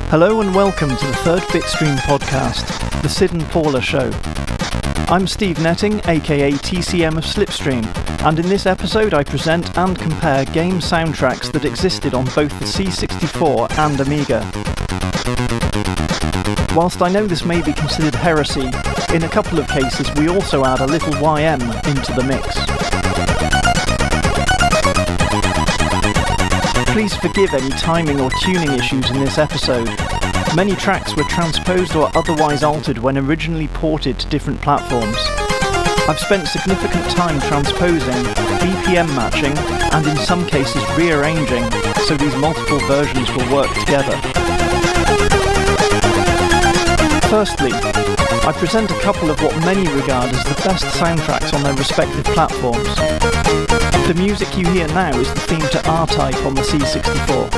Hello and welcome to the third Bitstream podcast, The Sid and Paula Show. I'm Steve Netting, aka TCM of Slipstream, and in this episode I present and compare game soundtracks that existed on both the C64 and Amiga. Whilst I know this may be considered heresy, in a couple of cases we also add a little YM into the mix. Please forgive any timing or tuning issues in this episode. Many tracks were transposed or otherwise altered when originally ported to different platforms. I've spent significant time transposing, BPM matching, and in some cases rearranging, so these multiple versions will work together. Firstly, I present a couple of what many regard as the best soundtracks on their respective platforms. The music you hear now is the theme to R-Type on the C64.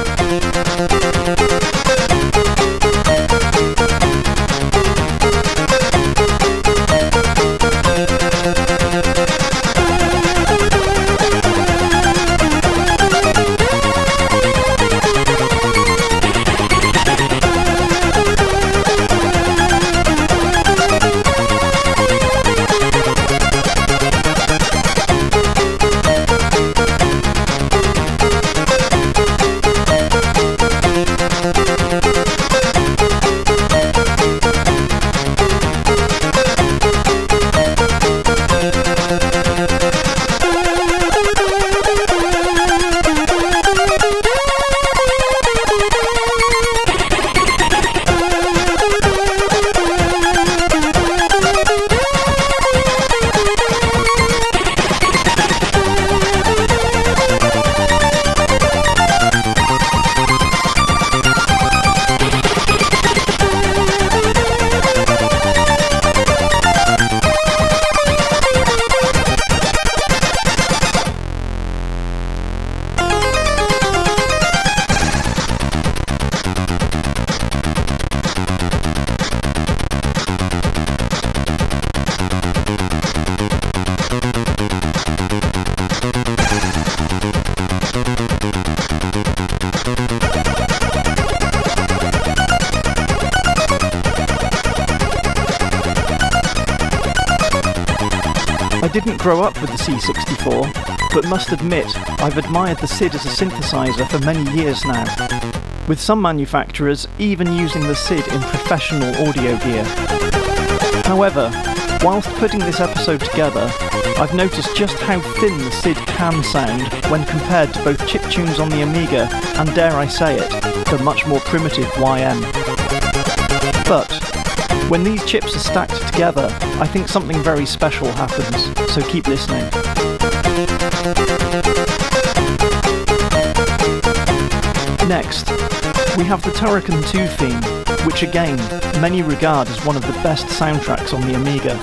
I didn't grow up with the C64, but must admit I've admired the SID as a synthesizer for many years now, with some manufacturers even using the SID in professional audio gear. However, whilst putting this episode together, I've noticed just how thin the SID can sound when compared to both chiptunes on the Amiga and, dare I say it, the much more primitive YM. But when these chips are stacked together, I think something very special happens, so keep listening. Next, we have the Turrican 2 theme, which again, many regard as one of the best soundtracks on the Amiga.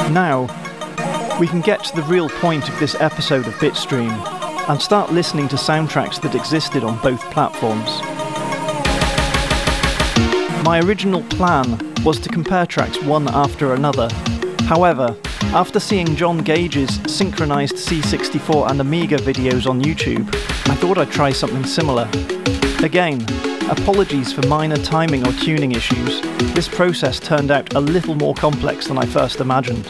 Now, we can get to the real point of this episode of Bitstream and start listening to soundtracks that existed on both platforms. My original plan was to compare tracks one after another. However, after seeing John Gage's synchronized C64 and Amiga videos on YouTube, I thought I'd try something similar. Again, apologies for minor timing or tuning issues. This process turned out a little more complex than I first imagined.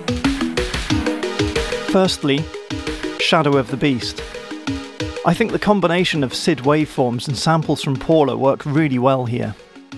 Firstly, Shadow of the Beast. I think the combination of SID waveforms and samples from Paula work really well here.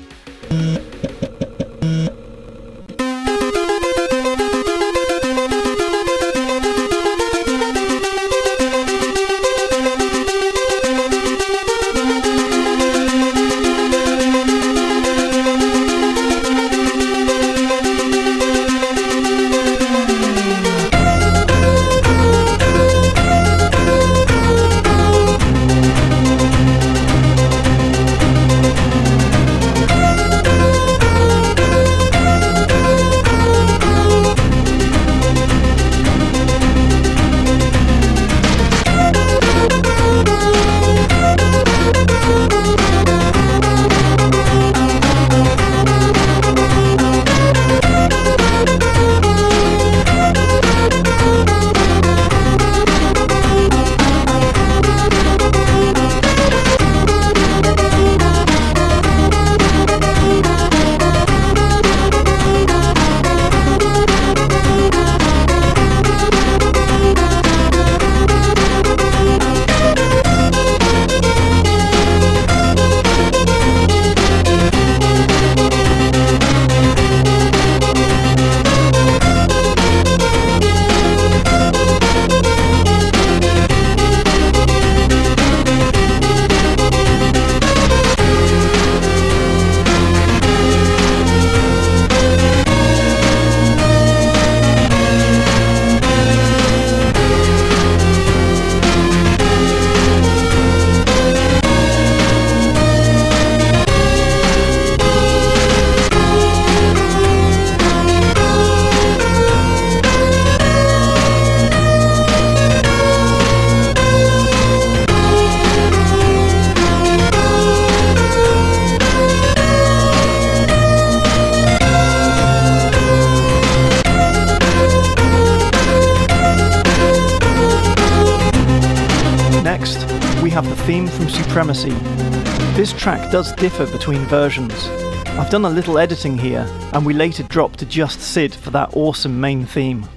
Have the theme from Supremacy. This track does differ between versions. I've done a little editing here, and we later dropped to just SID for that awesome main theme.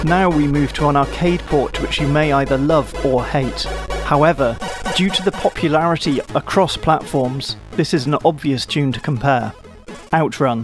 Now we move to an arcade port which you may either love or hate. However, due to the popularity across platforms, this is an obvious tune to compare. Outrun.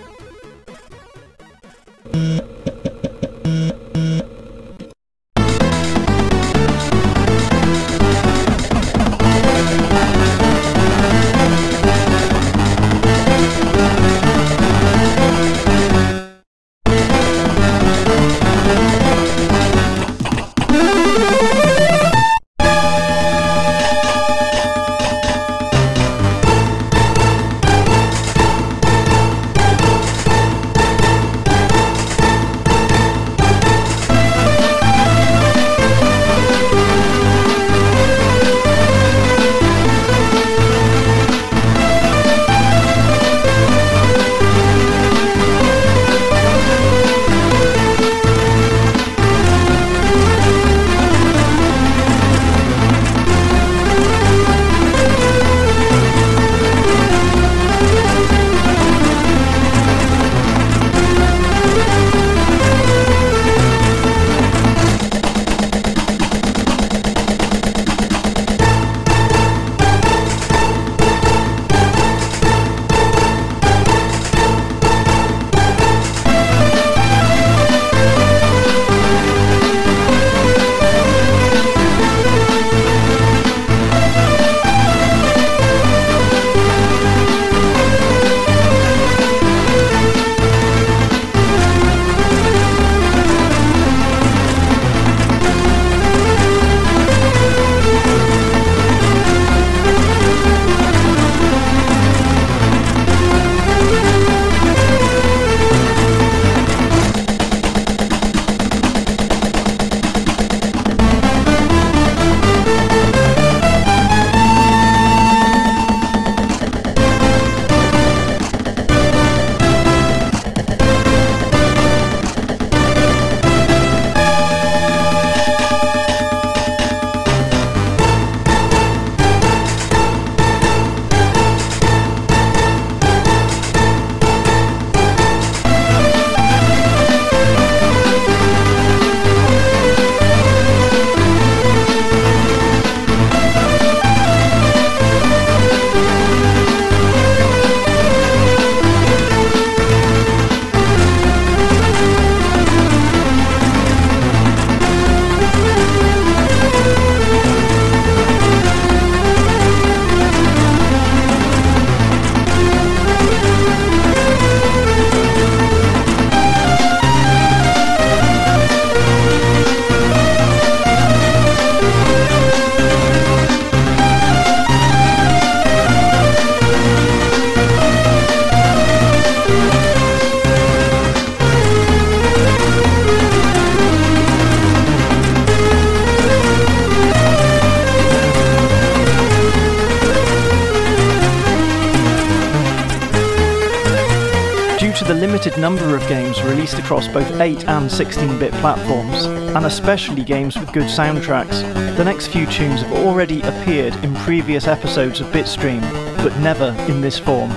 The limited number of games released across both 8 and 16-bit platforms, and especially games with good soundtracks, the next few tunes have already appeared in previous episodes of Bitstream, but never in this form.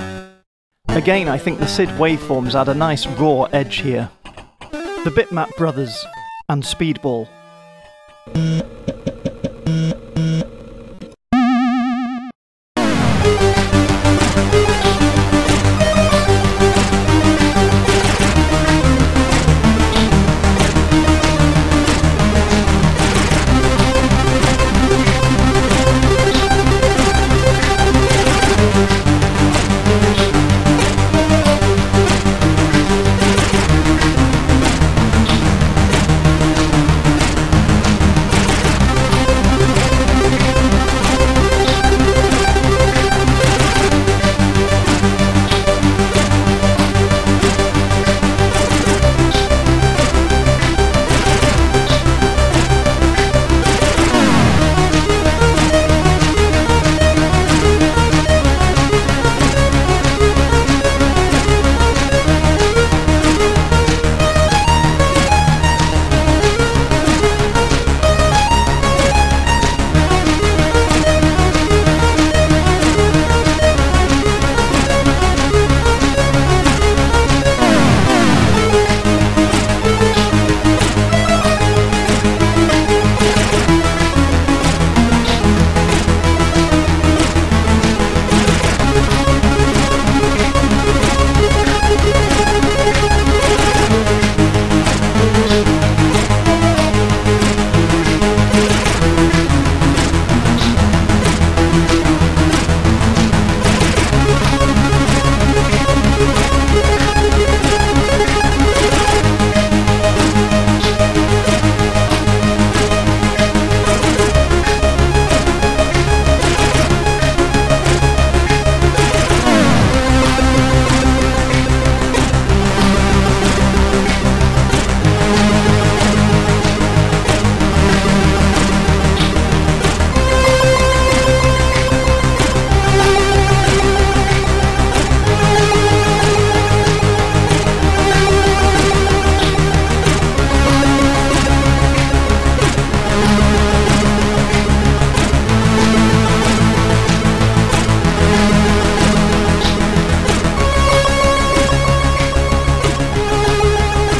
Again, I think the SID waveforms add a nice raw edge here. The Bitmap Brothers and Speedball.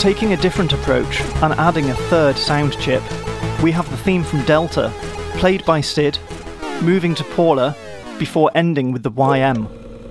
Taking a different approach and adding a third sound chip, we have the theme from Delta, played by Sid, moving to Paula, before ending with the YM.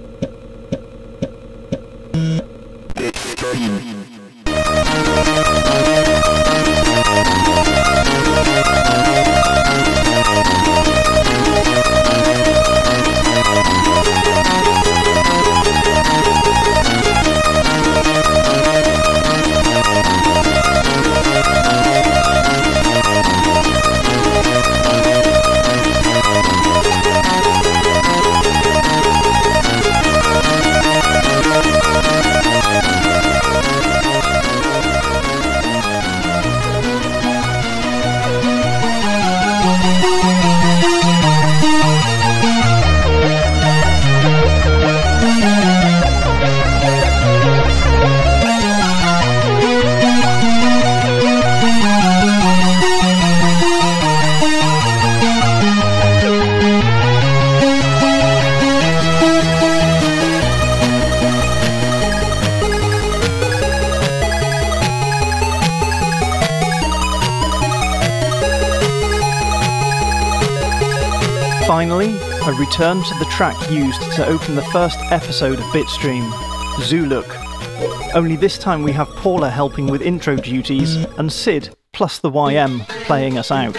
Finally, I return to the track used to open the first episode of Bitstream, Zuluk. Only this time we have Paula helping with intro duties and Sid plus the YM playing us out.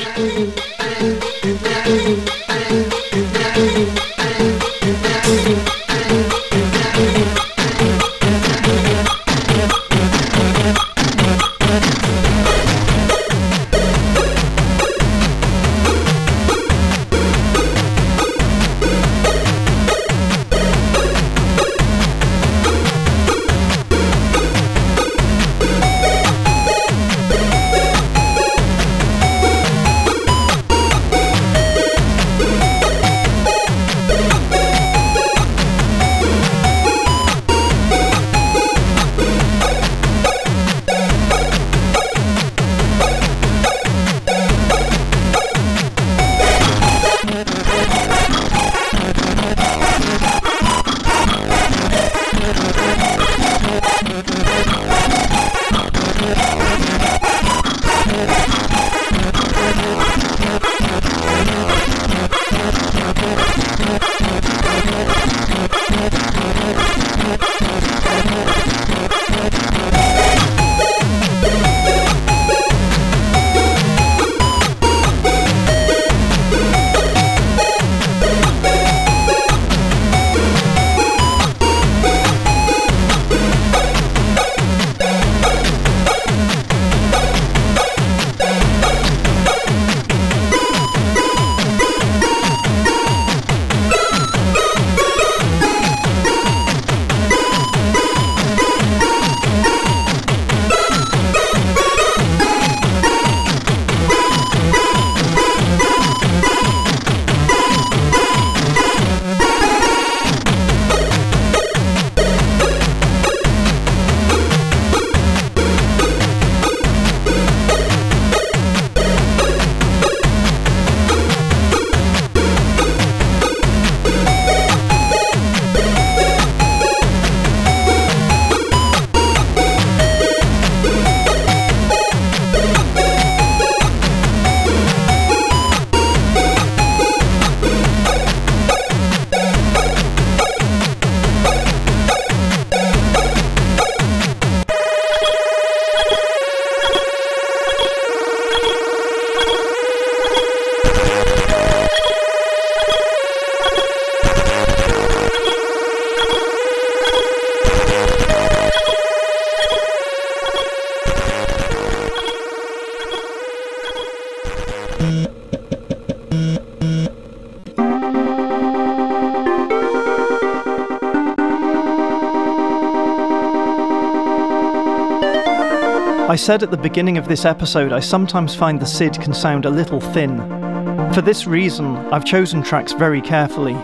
I said at the beginning of this episode I sometimes find the SID can sound a little thin. For this reason, I've chosen tracks very carefully.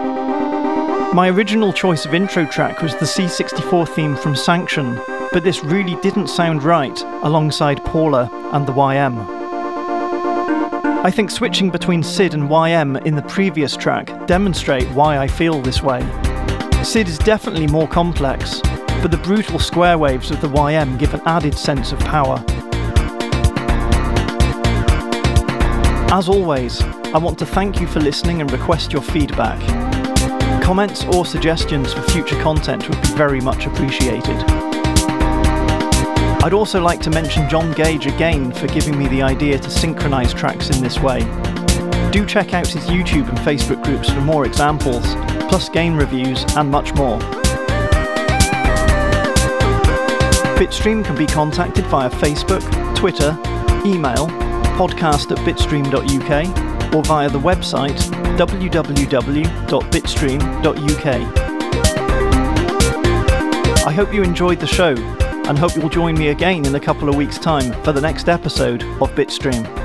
My original choice of intro track was the C64 theme from Sanction, but this really didn't sound right alongside Paula and the YM. I think switching between SID and YM in the previous track demonstrate why I feel this way. SID is definitely more complex, but the brutal square waves of the YM give an added sense of power. As always, I want to thank you for listening and request your feedback. Comments or suggestions for future content would be very much appreciated. I'd also like to mention John Gage again for giving me the idea to synchronise tracks in this way. Do check out his YouTube and Facebook groups for more examples, plus game reviews and much more. Bitstream can be contacted via Facebook, Twitter, email, podcast@bitstream.uk, or via the website www.bitstream.uk. I hope you enjoyed the show, and hope you'll join me again in a couple of weeks' time for the next episode of Bitstream.